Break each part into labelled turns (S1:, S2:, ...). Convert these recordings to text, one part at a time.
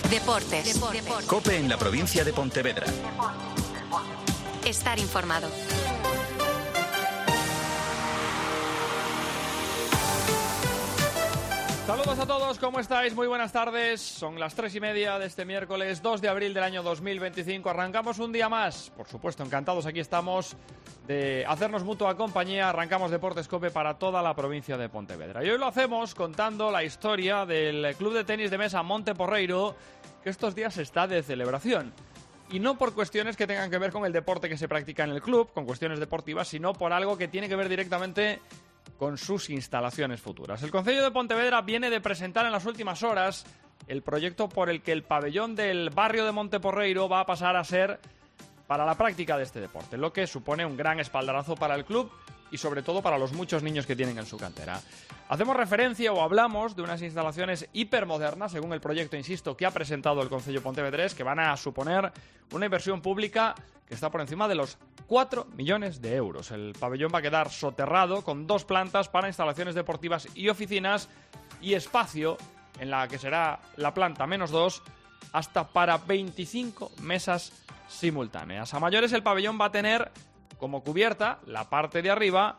S1: Deportes.
S2: COPE en la provincia de Pontevedra.
S1: Estar informado.
S3: Saludos a todos, ¿cómo estáis? Muy buenas tardes. Son las 3:30 de este miércoles 2 de abril del año 2025. Arrancamos un día más. Por supuesto, encantados aquí estamos de hacernos mutua compañía. Arrancamos Deportes COPE para toda la provincia de Pontevedra. Y hoy lo hacemos contando la historia del club de tenis de mesa Monte Porreiro, que estos días está de celebración. Y no por cuestiones que tengan que ver con el deporte que se practica en el club, con cuestiones deportivas, sino por algo que tiene que ver directamente con sus instalaciones futuras. El Concello de Pontevedra viene de presentar en las últimas horas el proyecto por el que el pabellón del barrio de Monte Porreiro va a pasar a ser para la práctica de este deporte, lo que supone un gran espaldarazo para el club y sobre todo para los muchos niños que tienen en su cantera. Hacemos referencia o hablamos de unas instalaciones hipermodernas, según el proyecto, insisto, que ha presentado el Concello pontevedrés, que van a suponer una inversión pública que está por encima de los 4 millones de euros. El pabellón va a quedar soterrado con 2 plantas para instalaciones deportivas y oficinas y espacio en la que será la planta -2 hasta para 25 mesas simultáneas. A mayores, el pabellón va a tener como cubierta la parte de arriba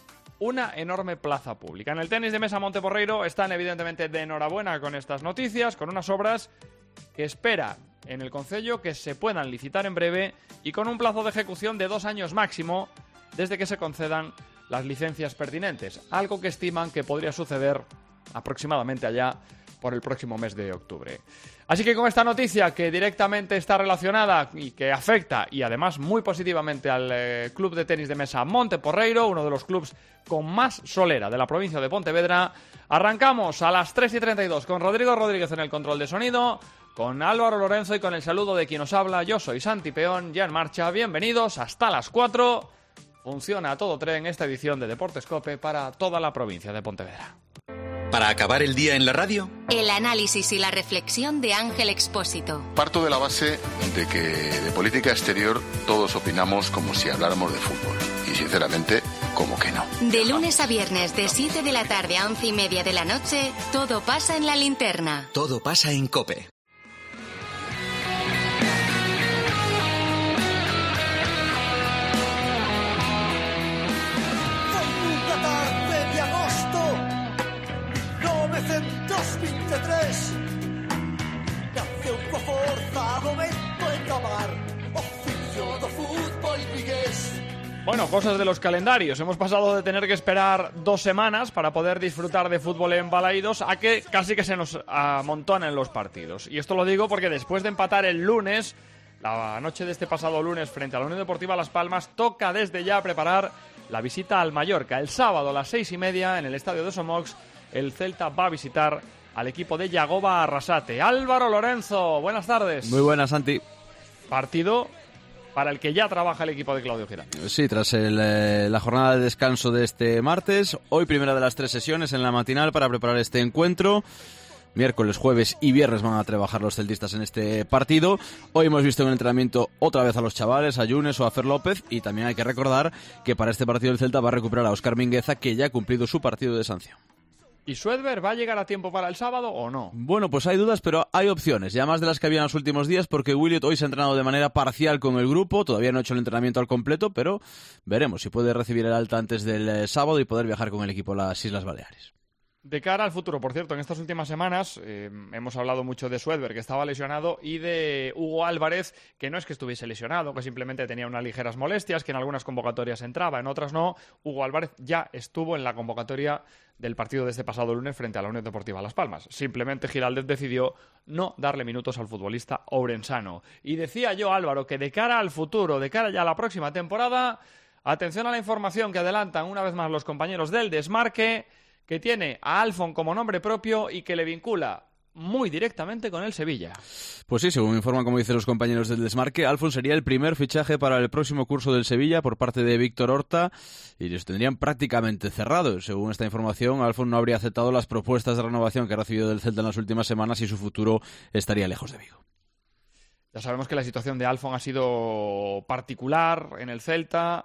S3: una enorme plaza pública. En el tenis de mesa Monte Porreiro están evidentemente de enhorabuena con estas noticias, con unas obras que espera en el Concello que se puedan licitar en breve y con un plazo de ejecución de 2 años máximo desde que se concedan las licencias pertinentes, algo que estiman que podría suceder aproximadamente allá por el próximo mes de octubre. Así que con esta noticia que directamente está relacionada y que afecta y además muy positivamente al club de tenis de mesa Monte Porreiro, uno de los clubes con más solera de la provincia de Pontevedra, arrancamos a las 3:32 con Rodrigo Rodríguez en el control de sonido, con Álvaro Lorenzo y con el saludo de quien os habla. Yo soy Santi Peón, ya en marcha. Bienvenidos hasta las 4. Funciona a todo tren esta edición de Deportes COPE para toda la provincia de Pontevedra.
S2: Para acabar el día en la radio,
S1: El análisis y la reflexión de Ángel Expósito.
S4: Parto de la base de que de política exterior todos opinamos como si habláramos de fútbol. Y sinceramente, como que no.
S1: De lunes a viernes, de 7 de la tarde a 11:30 de la noche, todo pasa en la linterna.
S2: todo pasa en COPE.
S3: Bueno, cosas de los calendarios. Hemos pasado de tener que esperar 2 semanas para poder disfrutar de fútbol en Balaídos a que casi que se nos amontonen los partidos. Y esto lo digo porque después de empatar el lunes, la noche de este pasado lunes frente a la Unión Deportiva Las Palmas, toca desde ya preparar la visita al Mallorca. El sábado a las 6:30 en el estadio de Somox, el Celta va a visitar al equipo de Yagoba Arrasate. Álvaro Lorenzo, buenas tardes.
S5: Muy buenas, Santi.
S3: Partido para el que ya trabaja el equipo de Claudio Giralt.
S5: Sí, tras la jornada de descanso de este martes, hoy primera de las 3 sesiones en la matinal para preparar este encuentro. Miércoles, jueves y viernes van a trabajar los celtistas en este partido. Hoy hemos visto en el entrenamiento otra vez a los chavales, a Yunes o a Fer López, y también hay que recordar que para este partido el Celta va a recuperar a Óscar Mingueza, que ya ha cumplido su partido de sanción.
S3: ¿Y Suedberg va a llegar a tiempo para el sábado o no?
S5: Bueno, pues hay dudas, pero hay opciones, ya más de las que había en los últimos días, porque Williot hoy se ha entrenado de manera parcial con el grupo, todavía no ha hecho el entrenamiento al completo, pero veremos si puede recibir el alta antes del sábado y poder viajar con el equipo a las Islas Baleares.
S3: De cara al futuro, por cierto, en estas últimas semanas hemos hablado mucho de Suedberg, que estaba lesionado, y de Hugo Álvarez, que no es que estuviese lesionado, que simplemente tenía unas ligeras molestias, que en algunas convocatorias entraba, en otras no. Hugo Álvarez ya estuvo en la convocatoria del partido de este pasado lunes frente a la Unión Deportiva Las Palmas. Simplemente Giraldez decidió no darle minutos al futbolista ourensano. Y decía yo, Álvaro, que de cara al futuro, de cara ya a la próxima temporada, atención a la información que adelantan una vez más los compañeros del Desmarque, que tiene a Alfon como nombre propio y que le vincula muy directamente con el Sevilla.
S5: Pues sí, según informan, como dicen los compañeros del Desmarque, Alfon sería el primer fichaje para el próximo curso del Sevilla por parte de Víctor Horta y los tendrían prácticamente cerrados. Según esta información, Alfon no habría aceptado las propuestas de renovación que ha recibido del Celta en las últimas semanas y su futuro estaría lejos de Vigo.
S3: Ya sabemos que la situación de Alfon ha sido particular en el Celta.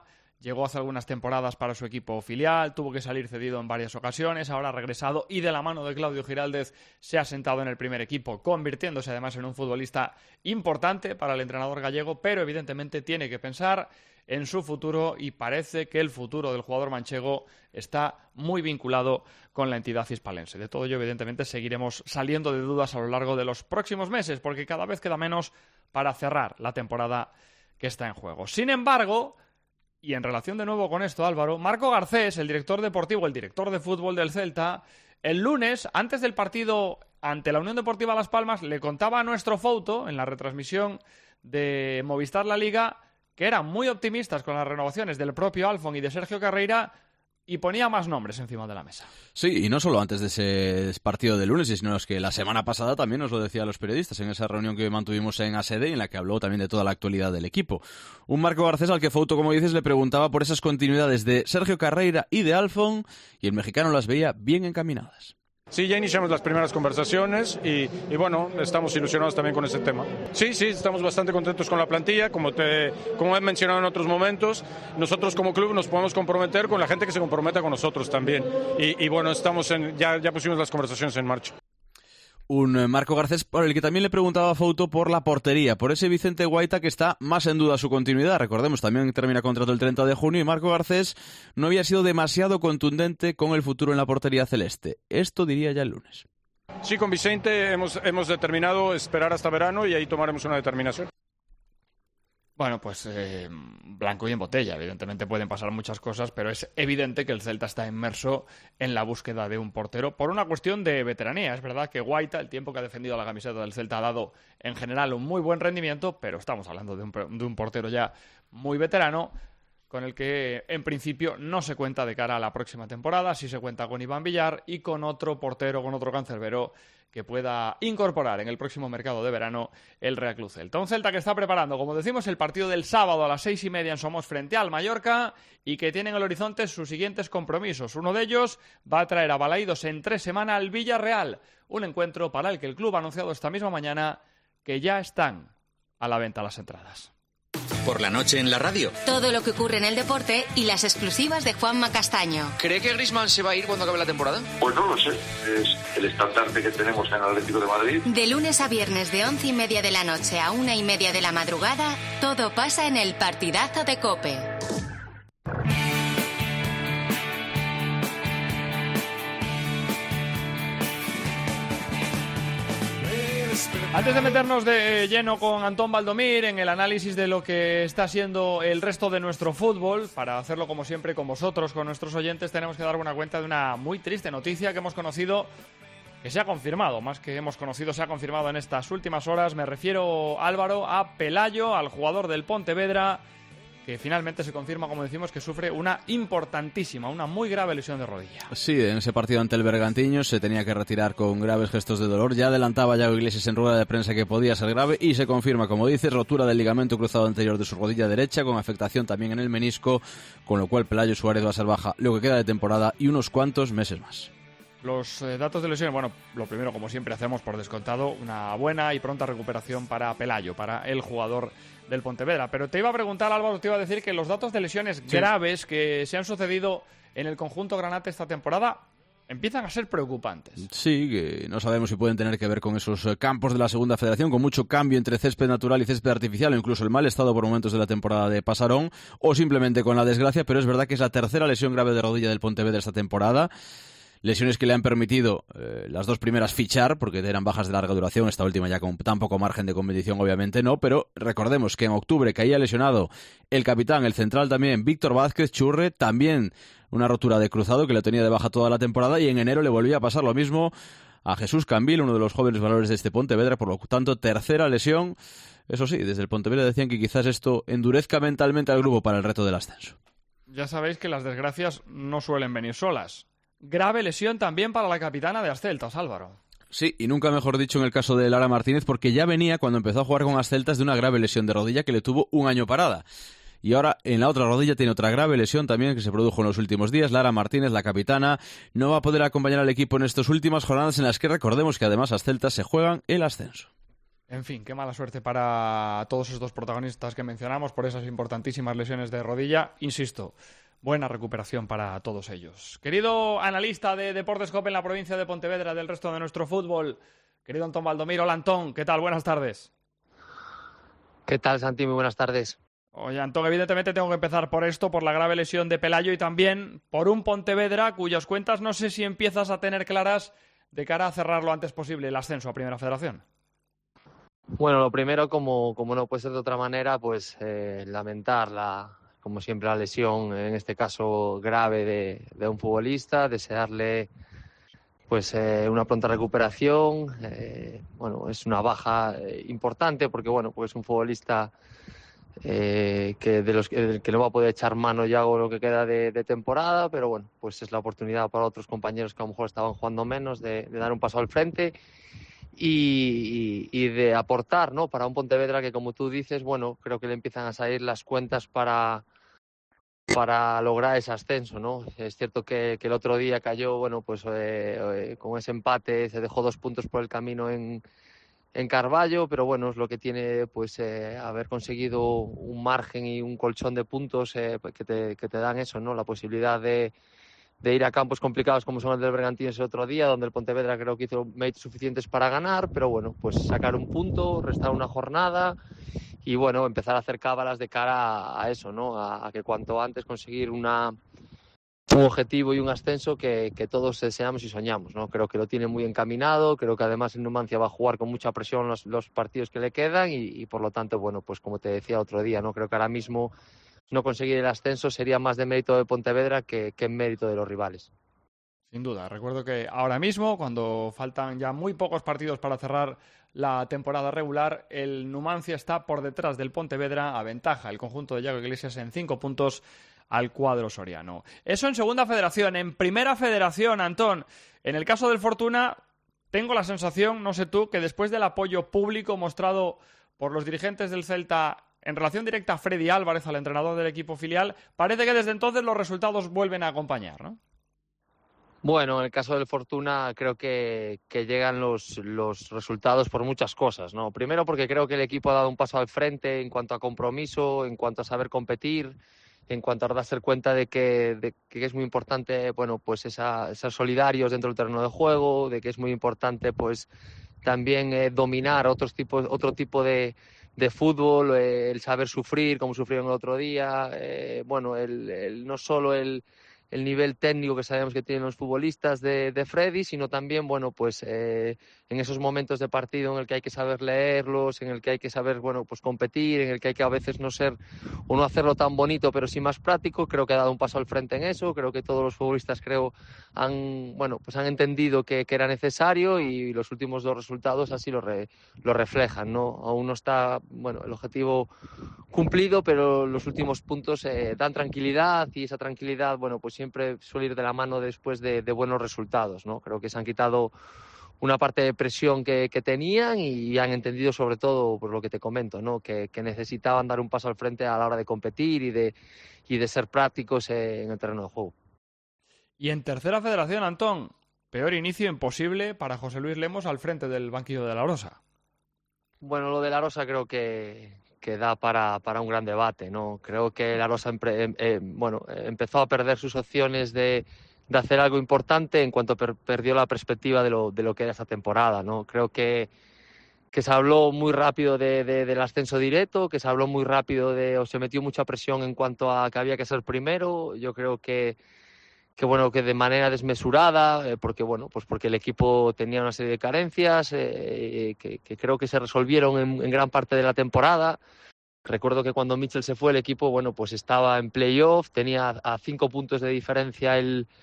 S3: llegó hace algunas temporadas para su equipo filial, tuvo que salir cedido en varias ocasiones, ahora ha regresado y de la mano de Claudio Giraldez se ha sentado en el primer equipo, convirtiéndose además en un futbolista importante para el entrenador gallego, pero evidentemente tiene que pensar en su futuro y parece que el futuro del jugador manchego está muy vinculado con la entidad hispalense. De todo ello, evidentemente, seguiremos saliendo de dudas a lo largo de los próximos meses, porque cada vez queda menos para cerrar la temporada que está en juego. Sin embargo, y en relación de nuevo con esto, Álvaro, Marco Garcés, el director deportivo, el director de fútbol del Celta, el lunes, antes del partido ante la Unión Deportiva Las Palmas, le contaba a nuestro Fouto, en la retransmisión de Movistar La Liga, que eran muy optimistas con las renovaciones del propio Alfon y de Sergio Carreira, y ponía más nombres encima de la mesa.
S5: Sí, y no solo antes de ese partido de lunes, sino que la semana pasada también nos lo decía a los periodistas en esa reunión que mantuvimos en ASD, en la que habló también de toda la actualidad del equipo. Un Marco Garcés al que Fouto, como dices, le preguntaba por esas continuidades de Sergio Carreira y de Alfon, y el mexicano las veía bien encaminadas.
S6: Sí, ya iniciamos las primeras conversaciones y bueno, estamos ilusionados también con ese tema. Sí, estamos bastante contentos con la plantilla, como he mencionado en otros momentos, nosotros como club nos podemos comprometer con la gente que se comprometa con nosotros también. Y bueno, ya pusimos las conversaciones en marcha.
S5: Un Marco Garcés por el que también le preguntaba a Fouto por la portería, por ese Vicente Guaita que está más en duda su continuidad. Recordemos, también termina contrato el 30 de junio y Marco Garcés no había sido demasiado contundente con el futuro en la portería celeste. Esto diría ya el lunes.
S6: Sí, con Vicente hemos determinado esperar hasta verano y ahí tomaremos una determinación.
S3: Bueno, pues blanco y en botella. Evidentemente pueden pasar muchas cosas, pero es evidente que el Celta está inmerso en la búsqueda de un portero por una cuestión de veteranía. Es verdad que Guaita, el tiempo que ha defendido la camiseta del Celta, ha dado en general un muy buen rendimiento, pero estamos hablando de un portero ya muy veterano, con el que en principio no se cuenta de cara a la próxima temporada. Sí se cuenta con Iván Villar y con otro portero, con otro cancerbero que pueda incorporar en el próximo mercado de verano el Real Club Celta. Un Celta que está preparando, como decimos, el partido del sábado a las 6:30 en Somos frente al Mallorca y que tiene en el horizonte sus siguientes compromisos. Uno de ellos va a traer a Balaídos en 3 semanas al Villarreal, un encuentro para el que el club ha anunciado esta misma mañana que ya están a la venta las entradas.
S2: Por la noche en la radio.
S1: Todo lo que ocurre en el deporte y las exclusivas de Juanma Castaño.
S7: ¿Cree que Griezmann se va a ir cuando acabe la temporada?
S8: Pues no lo sé. Es el estandarte que tenemos en el Atlético de Madrid.
S1: De lunes a viernes de 11:30 de la noche a 1:30 de la madrugada, todo pasa en el partidazo de COPE.
S3: Antes de meternos de lleno con Antón Baldomir en el análisis de lo que está siendo el resto de nuestro fútbol, para hacerlo como siempre con vosotros, con nuestros oyentes, tenemos que dar una cuenta de una muy triste noticia que hemos conocido, que se ha confirmado, más que hemos conocido, se ha confirmado en estas últimas horas. Me refiero, Álvaro, a Pelayo, al jugador del Pontevedra, que finalmente se confirma, como decimos, que sufre una importantísima, una muy grave lesión de rodilla.
S5: Sí, en ese partido ante el Bergantiños se tenía que retirar con graves gestos de dolor. Ya adelantaba Yago Iglesias en rueda de prensa que podía ser grave y se confirma, como dices, rotura del ligamento cruzado anterior de su rodilla derecha, con afectación también en el menisco, con lo cual Pelayo Suárez va a ser baja lo que queda de temporada y unos cuantos meses más.
S3: Los datos de lesiones, bueno, lo primero, como siempre hacemos por descontado, una buena y pronta recuperación para Pelayo, para el jugador del Pontevedra. Pero te iba a preguntar, Álvaro, te iba a decir que los datos de lesiones graves que se han sucedido en el conjunto granate esta temporada empiezan a ser preocupantes.
S5: Sí, que no sabemos si pueden tener que ver con esos campos de la Segunda Federación, con mucho cambio entre césped natural y césped artificial, o incluso el mal estado por momentos de la temporada de Pasarón, o simplemente con la desgracia, pero es verdad que es la tercera lesión grave de rodilla del Pontevedra esta temporada. Lesiones que le han permitido las dos primeras fichar, porque eran bajas de larga duración, esta última ya con tan poco margen de competición obviamente no, pero recordemos que en octubre caía lesionado el capitán, el central también, Víctor Vázquez Churre, también una rotura de cruzado que lo tenía de baja toda la temporada, y en enero le volvía a pasar lo mismo a Jesús Cambil, uno de los jóvenes valores de este Pontevedra, por lo tanto tercera lesión. Eso sí, desde el Pontevedra decían que quizás esto endurezca mentalmente al grupo para el reto del ascenso.
S3: Ya sabéis que las desgracias no suelen venir solas. Grave lesión también para la capitana de Asceltas, Álvaro.
S5: Sí, y nunca mejor dicho en el caso de Lara Martínez, porque ya venía cuando empezó a jugar con Asceltas de una grave lesión de rodilla que le tuvo un año parada. Y ahora en la otra rodilla tiene otra grave lesión también que se produjo en los últimos días. Lara Martínez, la capitana, no va a poder acompañar al equipo en estas últimas jornadas en las que recordemos que además Asceltas se juegan el ascenso.
S3: En fin, qué mala suerte para todos estos protagonistas que mencionamos por esas importantísimas lesiones de rodilla. Insisto, buena recuperación para todos ellos. Querido analista de Deportes COPE en la provincia de Pontevedra del resto de nuestro fútbol, querido Antón Valdomiro. Hola, Antón, ¿qué tal? Buenas tardes.
S9: ¿Qué tal, Santi? Muy buenas tardes.
S3: Oye, Antón, evidentemente tengo que empezar por esto, por la grave lesión de Pelayo y también por un Pontevedra cuyas cuentas no sé si empiezas a tener claras de cara a cerrar lo antes posible el ascenso a Primera Federación.
S9: Bueno, lo primero, como no puede ser de otra manera, pues lamentar, como siempre, la lesión, en este caso grave, de un futbolista, desearle pues una pronta recuperación. Bueno, es una baja importante porque bueno, pues es un futbolista que no va a poder echar mano ya o lo que queda de temporada, pero bueno, pues es la oportunidad para otros compañeros que a lo mejor estaban jugando menos de dar un paso al frente y de aportar, ¿no? Para un Pontevedra que, como tú dices, bueno, creo que le empiezan a salir las cuentas para lograr ese ascenso, ¿no? Es cierto que el otro día cayó, bueno, pues con ese empate se dejó 2 puntos por el camino en Carballo, pero bueno, es lo que tiene pues haber conseguido un margen y un colchón de puntos que te dan eso, ¿no? La posibilidad de ir a campos complicados como son el del Bergantiños el otro día, donde el Pontevedra creo que hizo méritos suficientes para ganar, pero bueno, pues sacar un punto, restar una jornada y bueno, empezar a hacer cábalas de cara a eso, ¿no? A que cuanto antes conseguir un objetivo y un ascenso que todos deseamos y soñamos, ¿no? Creo que lo tiene muy encaminado, creo que además en Numancia va a jugar con mucha presión los partidos que le quedan y por lo tanto, bueno, pues como te decía otro día, ¿no? Creo que ahora mismo no conseguir el ascenso sería más de mérito de Pontevedra que en mérito de los rivales.
S3: Sin duda, recuerdo que ahora mismo, cuando faltan ya muy pocos partidos para cerrar la temporada regular, el Numancia está por detrás del Pontevedra, aventaja el conjunto de Yago Iglesias en 5 puntos al cuadro soriano. Eso en segunda federación. En primera federación, Antón, en el caso del Fortuna, tengo la sensación, no sé tú, que después del apoyo público mostrado por los dirigentes del Celta en relación directa a Freddy Álvarez, al entrenador del equipo filial, parece que desde entonces los resultados vuelven a acompañar, ¿no?
S9: Bueno, en el caso del Fortuna creo que llegan los resultados por muchas cosas, ¿no? Primero porque creo que el equipo ha dado un paso al frente en cuanto a compromiso, en cuanto a saber competir, en cuanto a darse cuenta de que es muy importante, bueno, pues ser solidarios dentro del terreno de juego, de que es muy importante, pues también dominar otro tipo de fútbol, el saber sufrir como sufrieron el otro día, bueno, no solo el nivel técnico que sabemos que tienen los futbolistas de Freddy, sino también, bueno, pues en esos momentos de partido en el que hay que saber leerlos, en el que hay que saber, bueno, pues competir, en el que hay que a veces no ser o no hacerlo tan bonito, pero sí más práctico. Creo que ha dado un paso al frente en eso. Creo que todos los futbolistas han entendido que era necesario y los últimos 2 resultados así lo reflejan, ¿no? Aún no está, bueno, el objetivo cumplido, pero los últimos puntos dan tranquilidad y esa tranquilidad, bueno, pues siempre suele ir de la mano después de buenos resultados, ¿no? Creo que se han quitado una parte de presión que tenían y han entendido sobre todo por lo que te comento, ¿no? Que necesitaban dar un paso al frente a la hora de competir y de ser prácticos en el terreno de juego.
S3: Y en tercera federación, Antón, peor inicio imposible para José Luis Lemos al frente del banquillo de La Rosa.
S9: Bueno, lo de La Rosa creo que da para un gran debate, ¿no? Creo que La Rosa empezó a perder sus opciones de hacer algo importante en cuanto perdió la perspectiva de lo que era esta temporada, ¿no? Creo que se habló muy rápido del ascenso directo, que se habló muy rápido o se metió mucha presión en cuanto a que había que ser primero. Yo creo que de manera desmesurada, porque el equipo tenía una serie de carencias que creo que se resolvieron en gran parte de la temporada. Recuerdo que cuando Mitchell se fue, el equipo, bueno, pues estaba en playoff, tenía a 5 puntos de diferencia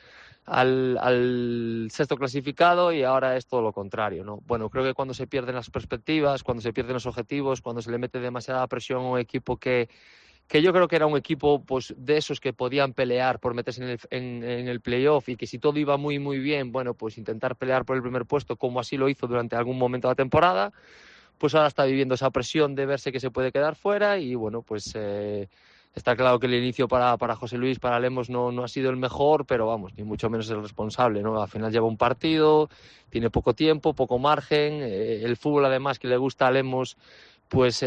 S9: al sexto clasificado y ahora es todo lo contrario, ¿no? Bueno, creo que cuando se pierden las perspectivas, cuando se pierden los objetivos, cuando se le mete demasiada presión a un equipo que yo creo que era un equipo pues de esos que podían pelear por meterse en el playoff y que si todo iba muy muy bien, bueno, pues intentar pelear por el primer puesto como así lo hizo durante algún momento de la temporada, pues ahora está viviendo esa presión de verse que se puede quedar fuera y bueno, pues Está claro que el inicio para José Luis, para Lemos, no ha sido el mejor, pero vamos, ni mucho menos el responsable, ¿no? Al final lleva un partido, tiene poco tiempo, poco margen. El fútbol, además, que le gusta a Lemos, pues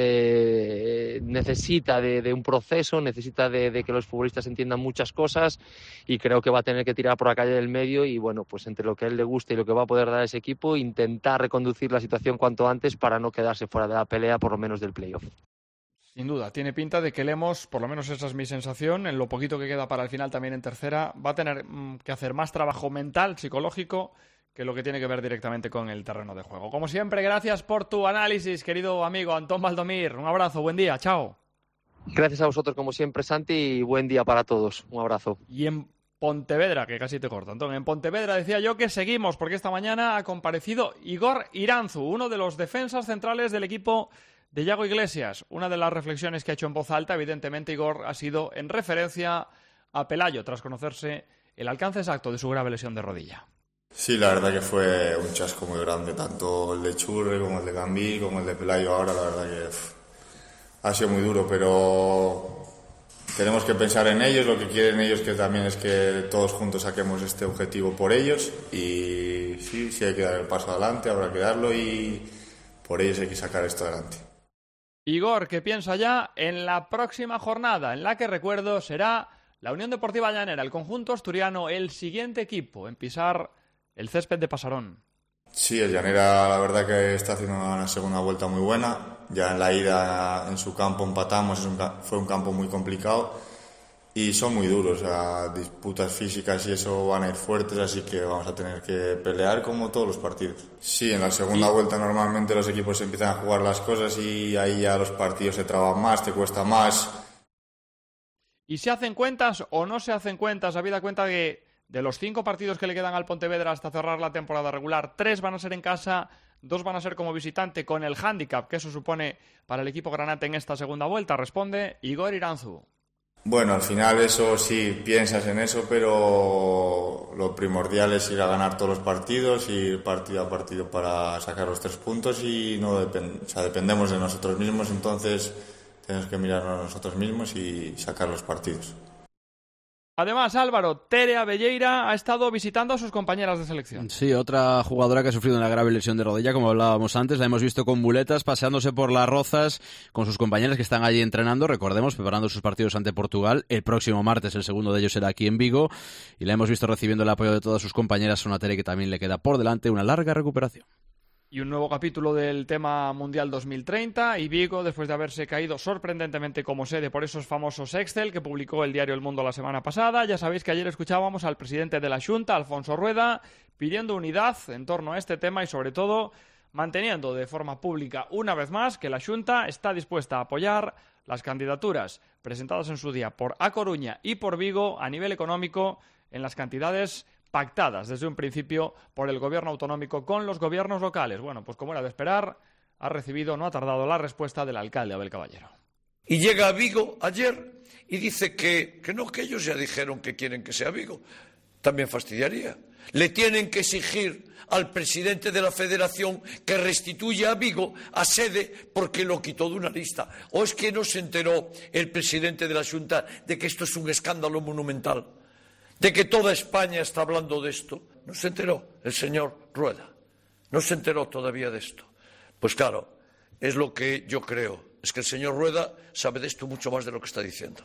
S9: necesita de un proceso, necesita de que los futbolistas entiendan muchas cosas, y creo que va a tener que tirar por la calle del medio y, bueno, pues entre lo que a él le gusta y lo que va a poder dar a ese equipo, intentar reconducir la situación cuanto antes para no quedarse fuera de la pelea, por lo menos del playoff.
S3: Sin duda, tiene pinta de que Lemos, por lo menos esa es mi sensación, en lo poquito que queda para el final también en tercera, va a tener que hacer más trabajo mental, psicológico, que lo que tiene que ver directamente con el terreno de juego. Como siempre, gracias por tu análisis, querido amigo Antón Valdomir. Un abrazo, buen día, chao.
S9: Gracias a vosotros, como siempre, Santi, y buen día para todos. Un abrazo.
S3: Y en Pontevedra, que casi te corto, Antón, en Pontevedra decía yo que seguimos, porque esta mañana ha comparecido Igor Iranzu, uno de los defensas centrales del equipo de Yago Iglesias. Una de las reflexiones que ha hecho en voz alta, evidentemente, Igor, ha sido en referencia a Pelayo, tras conocerse el alcance exacto de su grave lesión de rodilla.
S10: Sí, la verdad que fue un chasco muy grande, tanto el de Churre como el de Gambí, como el de Pelayo ahora, la verdad que ha sido muy duro, pero tenemos que pensar en ellos, lo que quieren ellos que también es que todos juntos saquemos este objetivo por ellos, y sí hay que dar el paso adelante, habrá que darlo, y por ellos hay que sacar esto adelante.
S3: Igor, que piensa ya en la próxima jornada, en la que, recuerdo, será la Unión Deportiva Llanera, el conjunto asturiano, el siguiente equipo en pisar el césped de Pasarón.
S10: Sí, el Llanera la verdad que está haciendo una segunda vuelta muy buena. Ya en la ida en su campo empatamos, fue un campo muy complicado y son muy duros, disputas físicas y eso van a ir fuertes, así que vamos a tener que pelear como todos los partidos. Sí, en la segunda vuelta normalmente los equipos empiezan a jugar las cosas y ahí ya los partidos se traban más, te cuesta más.
S3: ¿Y se hacen cuentas o no se hacen cuentas, habida cuenta que de los 5 partidos que le quedan al Pontevedra hasta cerrar la temporada regular, 3 van a ser en casa, 2 van a ser como visitante, con el hándicap que eso supone para el equipo granate en esta segunda vuelta? Responde Igor Iranzu.
S10: Bueno, al final eso sí, piensas en eso, pero lo primordial es ir a ganar todos los partidos, ir partido a partido para sacar los 3 puntos y no dependemos de nosotros mismos, entonces tenemos que mirarnos a nosotros mismos y sacar los partidos.
S3: Además, Álvaro, Tere Abelleira ha estado visitando a sus compañeras de selección.
S5: Sí, otra jugadora que ha sufrido una grave lesión de rodilla, como hablábamos antes. La hemos visto con muletas, paseándose por las Rozas con sus compañeras que están allí entrenando, recordemos, preparando sus partidos ante Portugal. El próximo martes, el segundo de ellos será aquí en Vigo. Y la hemos visto recibiendo el apoyo de todas sus compañeras. Una Tere que también le queda por delante una larga recuperación.
S3: Y un nuevo capítulo del tema Mundial 2030, y Vigo, después de haberse caído sorprendentemente como sede por esos famosos Excel que publicó el diario El Mundo la semana pasada. Ya sabéis que ayer escuchábamos al presidente de la Xunta, Alfonso Rueda, pidiendo unidad en torno a este tema y, sobre todo, manteniendo de forma pública una vez más que la Xunta está dispuesta a apoyar las candidaturas presentadas en su día por A Coruña y por Vigo a nivel económico en las cantidades pactadas desde un principio por el gobierno autonómico con los gobiernos locales. Bueno, pues como era de esperar, no ha tardado la respuesta del alcalde Abel Caballero.
S11: Y llega a Vigo ayer y dice que no, que ellos ya dijeron que quieren que sea Vigo. También fastidiaría. Le tienen que exigir al presidente de la Federación que restituya a Vigo a sede porque lo quitó de una lista. ¿O es que no se enteró el presidente de la Xunta de que esto es un escándalo monumental? De que toda España está hablando de esto. No se enteró el señor Rueda. No se enteró todavía de esto. Pues claro, es lo que yo creo. Es que el señor Rueda sabe de esto mucho más de lo que está diciendo.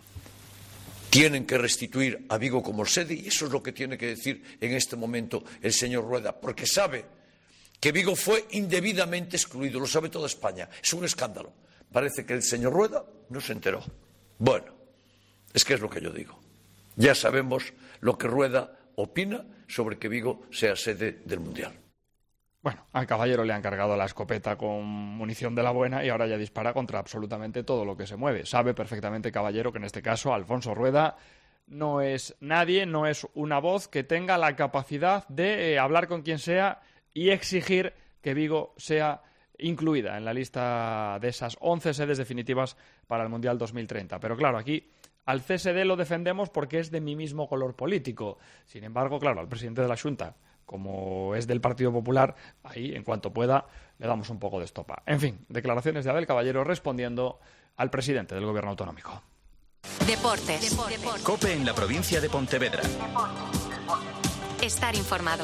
S11: Tienen que restituir a Vigo como sede y eso es lo que tiene que decir en este momento el señor Rueda, porque sabe que Vigo fue indebidamente excluido. Lo sabe toda España. Es un escándalo. Parece que el señor Rueda no se enteró. Bueno, es que es lo que yo digo. Ya sabemos lo que Rueda opina sobre que Vigo sea sede del Mundial.
S3: Bueno, al Caballero le han cargado la escopeta con munición de la buena y ahora ya dispara contra absolutamente todo lo que se mueve. Sabe perfectamente Caballero que en este caso Alfonso Rueda no es nadie, no es una voz que tenga la capacidad de hablar con quien sea y exigir que Vigo sea incluida en la lista de esas 11 sedes definitivas para el Mundial 2030. Pero claro, aquí al CSD lo defendemos porque es de mi mismo color político. Sin embargo, claro, al presidente de la Xunta, como es del Partido Popular, ahí, en cuanto pueda, le damos un poco de estopa. En fin, declaraciones de Abel Caballero respondiendo al presidente del Gobierno autonómico.
S1: Deportes.
S2: COPE en la provincia de Pontevedra.
S1: Estar informado.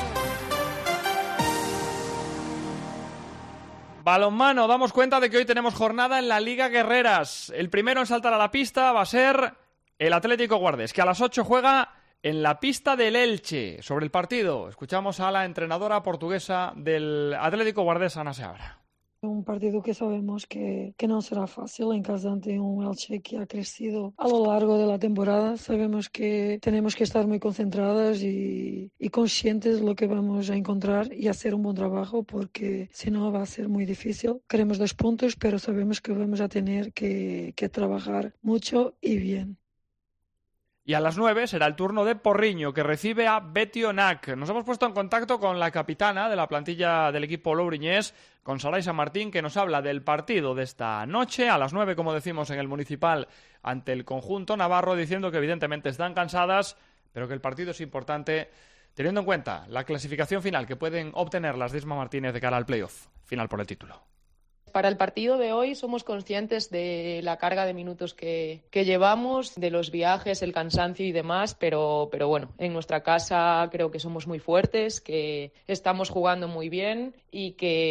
S3: Balonmano, damos cuenta de que hoy tenemos jornada en la Liga Guerreras. El primero en saltar a la pista va a ser el Atlético Guardés, que a las 8 juega en la pista del Elche. Sobre el partido, escuchamos a la entrenadora portuguesa del Atlético Guardés, Ana Seabra.
S12: Un partido que sabemos que no será fácil en casa ante un Elche que ha crecido a lo largo de la temporada. Sabemos que tenemos que estar muy concentradas y conscientes de lo que vamos a encontrar y hacer un buen trabajo, porque si no va a ser muy difícil. Queremos 2 puntos, pero sabemos que vamos a tener que trabajar mucho y bien.
S3: Y a las 9 será el turno de Porriño, que recibe a Betionac. Nos hemos puesto en contacto con la capitana de la plantilla del equipo lourinhés, con Saray San Martín, que nos habla del partido de esta noche, a las 9, como decimos, en el Municipal, ante el conjunto navarro, diciendo que evidentemente están cansadas, pero que el partido es importante, teniendo en cuenta la clasificación final que pueden obtener las de Isma Martínez de cara al playoff final por el título.
S13: Para el partido de hoy somos conscientes de la carga de minutos que llevamos, de los viajes, el cansancio y demás, pero bueno, en nuestra casa creo que somos muy fuertes, que estamos jugando muy bien y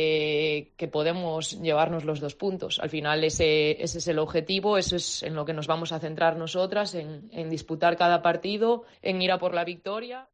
S13: que podemos llevarnos los 2 puntos. Al final ese es el objetivo, eso es en lo que nos vamos a centrar nosotras, en disputar cada partido, en ir a por la victoria.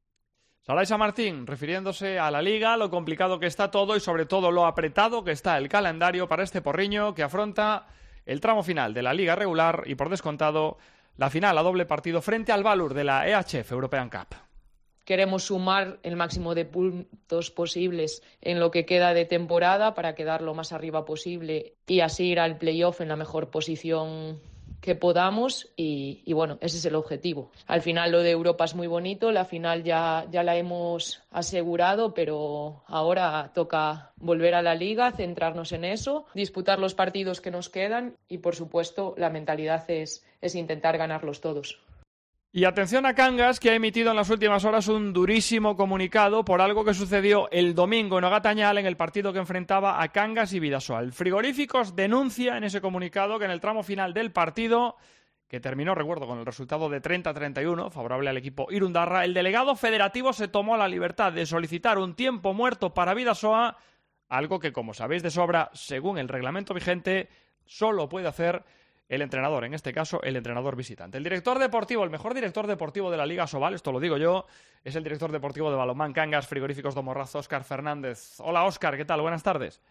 S3: Saray San Martín, refiriéndose a la Liga, lo complicado que está todo y sobre todo lo apretado que está el calendario para este Porriño, que afronta el tramo final de la Liga regular y, por descontado, la final a doble partido frente al Valur de la EHF European Cup.
S13: Queremos sumar el máximo de puntos posibles en lo que queda de temporada para quedar lo más arriba posible y así ir al playoff en la mejor posición que podamos y bueno, ese es el objetivo. Al final lo de Europa es muy bonito, la final ya la hemos asegurado, pero ahora toca volver a la Liga, centrarnos en eso, disputar los partidos que nos quedan y por supuesto la mentalidad es intentar ganarlos todos.
S3: Y atención a Cangas, que ha emitido en las últimas horas un durísimo comunicado por algo que sucedió el domingo en Ogatañal en el partido que enfrentaba a Cangas y Bidasoa. El Frigoríficos denuncia en ese comunicado que en el tramo final del partido, que terminó, recuerdo, con el resultado de 30-31, favorable al equipo irundarra, el delegado federativo se tomó la libertad de solicitar un tiempo muerto para Bidasoa, algo que, como sabéis de sobra, según el reglamento vigente, solo puede hacer el entrenador, en este caso el entrenador visitante. El director deportivo, el mejor director deportivo de la Liga Sobal, esto lo digo yo, es el director deportivo de Balonmán Cangas Frigoríficos do Morraz, Óscar Fernández. Hola Óscar, ¿qué tal? Buenas tardes.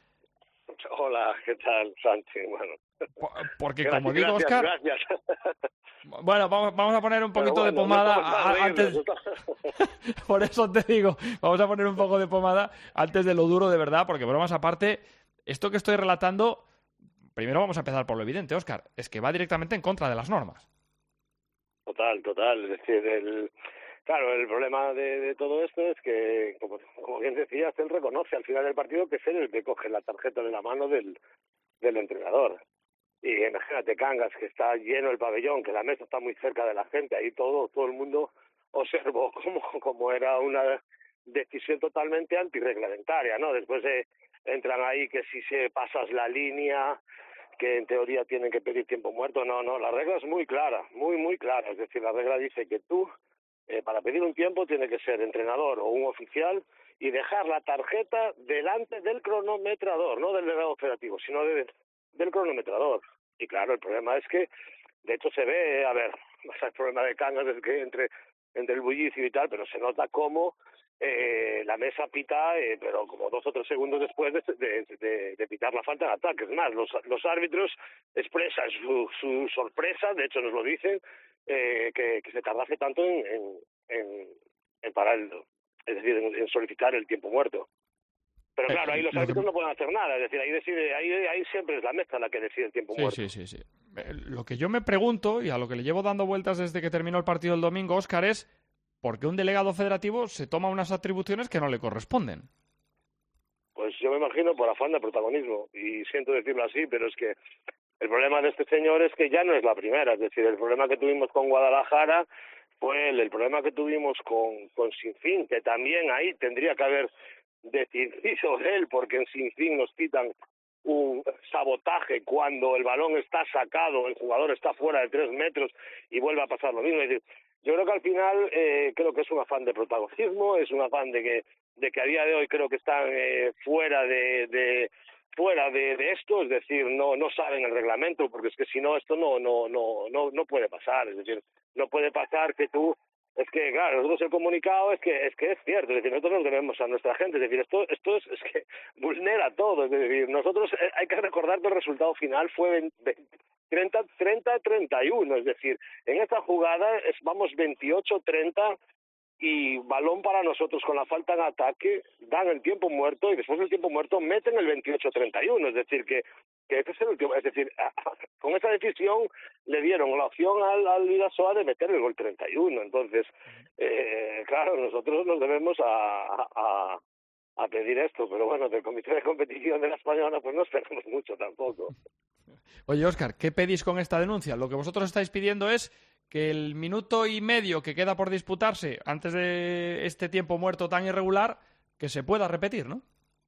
S14: Hola, ¿qué tal, Santi? Bueno,
S3: porque
S14: gracias,
S3: como digo, Óscar...
S14: Gracias.
S3: Bueno, vamos a poner un poquito de pomada antes... Por eso te digo, vamos a poner un poco de pomada antes de lo duro de verdad, porque bromas aparte, esto que estoy relatando... Primero vamos a empezar por lo evidente, Óscar, es que va directamente en contra de las normas.
S14: Total. Es decir, claro, el problema de todo esto es que, como bien decías, él reconoce al final del partido que es él el que coge la tarjeta de la mano del entrenador. Y imagínate, Cangas, que está lleno el pabellón, que la mesa está muy cerca de la gente, ahí todo el mundo observó como era una decisión totalmente antirreglamentaria, ¿no? Después entran ahí que si se pasas la línea, que en teoría tienen que pedir tiempo muerto. No, la regla es muy clara, muy clara. Es decir, la regla dice que tú, para pedir un tiempo, tiene que ser entrenador o un oficial y dejar la tarjeta delante del cronometrador, no del delegado operativo, sino del cronometrador. Y claro, el problema es que, de hecho se ve, el problema de Cangas es que entre el bullicio y tal, pero se nota cómo la mesa pita, pero como 2 o 3 segundos después de pitar la falta de ataque. Es más, los árbitros expresan su sorpresa, de hecho nos lo dicen, que se tardase tanto en parar, es decir, en solicitar el tiempo muerto. Pero claro, ahí los árbitros no pueden hacer nada, es decir, ahí siempre es la mesa la que decide el tiempo muerto.
S3: Sí. Lo que yo me pregunto, y a lo que le llevo dando vueltas desde que terminó el partido el domingo, Óscar, es ¿por qué un delegado federativo se toma unas atribuciones que no le corresponden?
S14: Pues yo me imagino por afán de protagonismo, y siento decirlo así, pero es que el problema de este señor es que ya no es la primera, es decir, el problema que tuvimos con Guadalajara fue el problema que tuvimos con Sinfín, que también ahí tendría que haber decidido él, porque en Sinfín nos pitan sabotaje cuando el balón está sacado, el jugador está fuera de 3 metros y vuelve a pasar lo mismo. Es decir, yo creo que al final creo que es un afán de protagonismo, es un afán de que a día de hoy creo que están fuera de esto, es decir, no saben el reglamento, porque es que si no esto no puede pasar, es decir, no puede pasar que tú, es que claro, nosotros el comunicado es que es cierto, es decir, nosotros nos debemos a nuestra gente, es decir, esto es que vulnera todo, es decir, nosotros hay que recordar que el resultado final fue 30-31, es decir, en esta jugada vamos 28-30 y balón para nosotros con la falta en ataque, dan el tiempo muerto y después del tiempo muerto meten el 28-31, es decir, que ese es el último, es decir, con esa decisión le dieron la opción al Vidasoa de meter el gol 31, entonces, claro, nosotros nos debemos a pedir esto, pero bueno, del Comité de Competición de la Española pues no esperamos mucho tampoco.
S3: Oye, Óscar, ¿qué pedís con esta denuncia? Lo que vosotros estáis pidiendo es que el minuto y medio que queda por disputarse antes de este tiempo muerto tan irregular, que se pueda repetir, ¿no?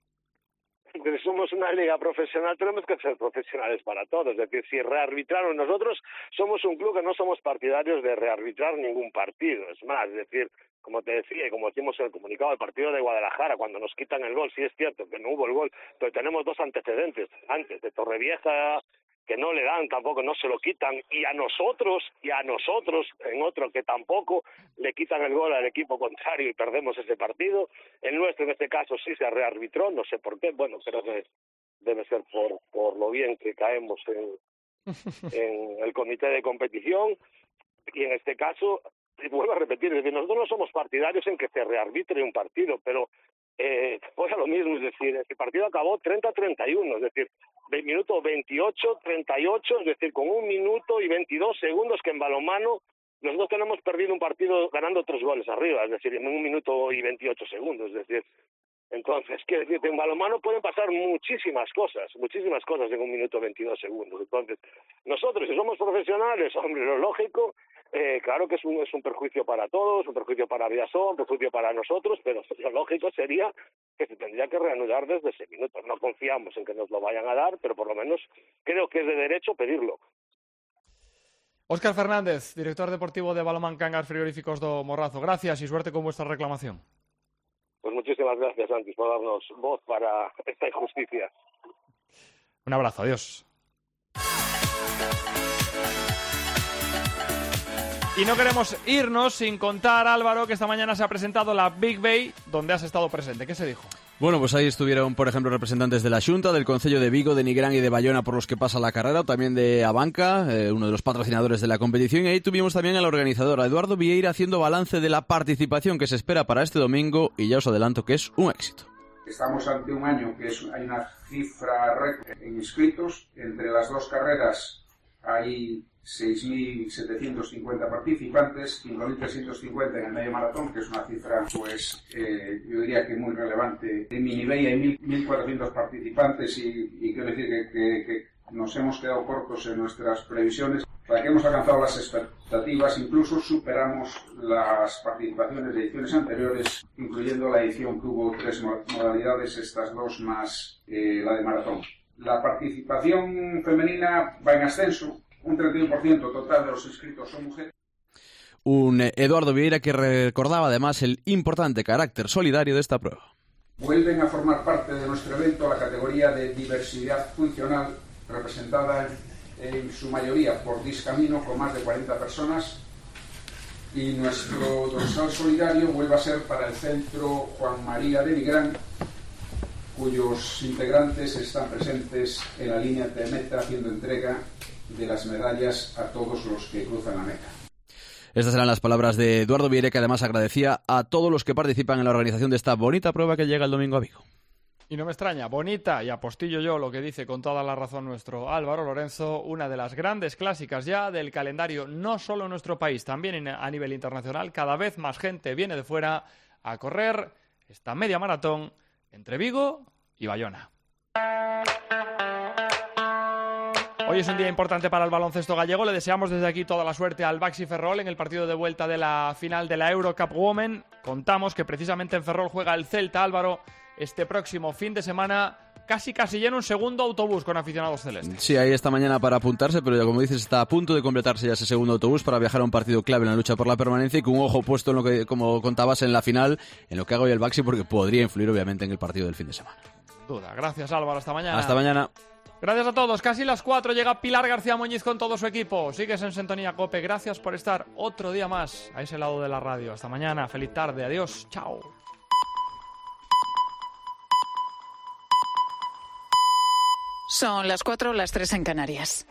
S14: Que somos una liga profesional, tenemos que ser profesionales para todos. Es decir, si rearbitraron, nosotros somos un club que no somos partidarios de rearbitrar ningún partido. Es más, es decir, como te decía y como decimos en el comunicado, el partido de Guadalajara, cuando nos quitan el gol, sí es cierto que no hubo el gol, pero tenemos 2 antecedentes antes, de Torrevieja, que no le dan, tampoco no se lo quitan, y a nosotros en otro que tampoco le quitan el gol al equipo contrario y perdemos ese partido. El nuestro en este caso sí se rearbitró, no sé por qué, bueno, creo que debe ser por lo bien que caemos en el comité de competición, y en este caso vuelvo a repetir, es decir, nosotros no somos partidarios en que se rearbitre un partido, pero fue lo mismo, es decir, el partido acabó 30-31, es decir, del minuto 28-38, es decir, con 1 minuto y 22 segundos que en balonmano nosotros tenemos perdido un partido ganando 3 goles arriba, es decir, en 1 minuto y 28 segundos, es decir, entonces, quiero decir, en balonmano pueden pasar muchísimas cosas en 1 minuto y 22 segundos, entonces, nosotros si somos profesionales, hombre, lo lógico, claro que es un perjuicio para todos, un perjuicio para Vidasoa, un perjuicio para nosotros, pero lo lógico sería que se tendría que reanudar desde ese minuto. No confiamos en que nos lo vayan a dar, pero por lo menos creo que es de derecho pedirlo.
S3: Óscar Fernández, director deportivo de Balonmán Cangas Frigoríficos do Morrazo. Gracias y suerte con vuestra reclamación.
S14: Pues muchísimas gracias, Santis, por darnos voz para esta injusticia.
S3: Un abrazo, adiós. Y no queremos irnos sin contar, Álvaro, que esta mañana se ha presentado la Big Bay, donde has estado presente. ¿Qué se dijo?
S5: Bueno, pues ahí estuvieron, por ejemplo, representantes de la Xunta, del Concello de Vigo, de Nigrán y de Bayona, por los que pasa la carrera, o también de Abanca, uno de los patrocinadores de la competición. Y ahí tuvimos también al organizador, a Eduardo Vieira, haciendo balance de la participación que se espera para este domingo, y ya os adelanto que es un éxito.
S15: Estamos ante un año que hay una cifra récord en inscritos. Entre las 2 carreras hay 6.750 participantes, 5.350 en el medio maratón, que es una cifra, pues, yo diría que muy relevante. En Minibay hay 1.400 participantes y quiero decir que nos hemos quedado cortos en nuestras previsiones. Para que hemos alcanzado las expectativas, incluso superamos las participaciones de ediciones anteriores, incluyendo la edición que hubo 3 modalidades, estas 2 más la de maratón. La participación femenina va en ascenso. Un 31% total de los inscritos son mujeres.
S5: Un Eduardo Vieira que recordaba además el importante carácter solidario de esta prueba.
S15: Vuelven a formar parte de nuestro evento la categoría de diversidad funcional, representada en su mayoría por Discamino, con más de 40 personas. Y nuestro dorsal solidario vuelve a ser para el Centro Juan María de Nigrán, cuyos integrantes están presentes en la línea de meta haciendo entrega de las medallas a todos los que cruzan la meta.
S5: Estas eran las palabras de Eduardo Vieira, que además agradecía a todos los que participan en la organización de esta bonita prueba que llega el domingo a Vigo.
S3: Y no me extraña, bonita, y apostillo yo lo que dice con toda la razón nuestro Álvaro Lorenzo, una de las grandes clásicas ya del calendario, no solo en nuestro país, también a nivel internacional. Cada vez más gente viene de fuera a correr esta media maratón entre Vigo y Bayona. Hoy es un día importante para el baloncesto gallego. Le deseamos desde aquí toda la suerte al Baxi Ferrol en el partido de vuelta de la final de la Eurocup Women. Contamos que precisamente en Ferrol juega el Celta, Álvaro, este próximo fin de semana. casi lleno un segundo autobús con aficionados celestes.
S5: Sí, ahí esta mañana para apuntarse, pero ya como dices, está a punto de completarse ya ese segundo autobús para viajar a un partido clave en la lucha por la permanencia y con un ojo puesto en lo que, como contabas, en la final, en lo que haga hoy el Baxi, porque podría influir obviamente en el partido del fin de semana.
S3: Duda. Gracias, Álvaro. Hasta mañana.
S5: Hasta mañana.
S3: Gracias a todos. Casi las 4 llega Pilar García Muñiz con todo su equipo. Sigues en Sintonía COPE. Gracias por estar otro día más a ese lado de la radio. Hasta mañana. Feliz tarde. Adiós. Chao.
S16: Son las 4, las 3 en Canarias.